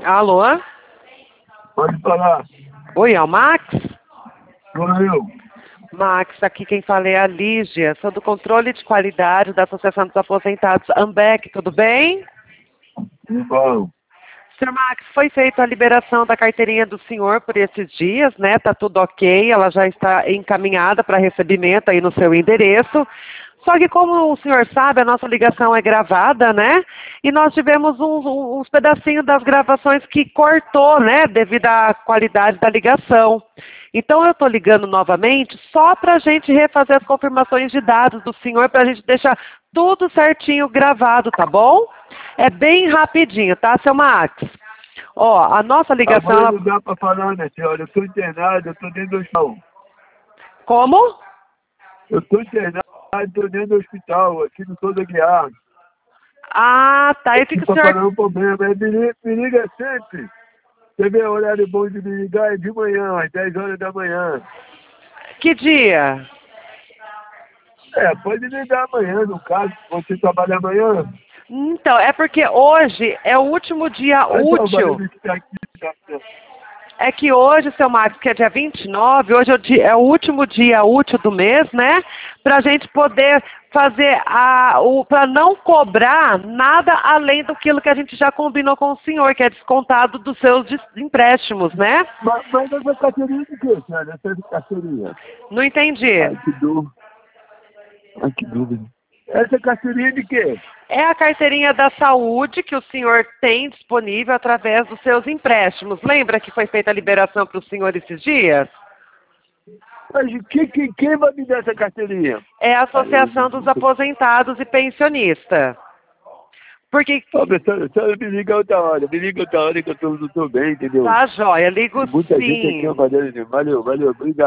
Alô? Pode falar. Oi, é o Max? Sou eu. Max, aqui quem fala é a Lígia, sou do controle de qualidade da Associação dos Aposentados Ambec, tudo bem? Bom. Sr. Max, foi feita a liberação da carteirinha do senhor por esses dias, né? Tá tudo ok, ela já está encaminhada para recebimento aí no seu endereço. Só que como o senhor sabe, a nossa ligação é gravada, né? E nós tivemos uns pedacinhos das gravações que cortou, né? Devido à qualidade da ligação. Então eu estou ligando novamente só para a gente refazer as confirmações de dados do senhor, para a gente deixar tudo certinho gravado, tá bom? É bem rapidinho, tá, seu Max? Ó, a nossa ligação... Amanhã não dá para falar, né, senhora? Eu estou internado, eu estou dentro do hospital. Como? Eu estou internado, estou dentro do hospital, aqui no Souza Guiar. Ah, tá. Eu fico Para senhor... falar um problema, me liga sempre. Você vê o horário bom de me ligar, é de manhã, às 10 horas da manhã. Que dia? Pode ligar amanhã, no caso, você trabalha amanhã. Então, é porque hoje é o último dia útil. É que hoje, seu Max, que é dia 29, hoje é o último dia útil do mês, né? Para a gente poder fazer para não cobrar nada além daquilo que a gente já combinou com o senhor, que é descontado dos seus empréstimos, né? Mas essa carteirinha de quê, senhora? Essa carteirinha? Não entendi. Ai, que dúvida. Ai, que dúvida. Essa carteirinha de quê? É a carteirinha da saúde que o senhor tem disponível através dos seus empréstimos. Lembra que foi feita a liberação para o senhor esses dias? Mas quem vai me dar essa carteirinha? É a Associação dos Aposentados e Pensionistas. Porque... Senhora, me liga outra hora que eu tô bem, entendeu? Tá, joia. Ligo Muita sim. gente aqui, valeu, obrigado.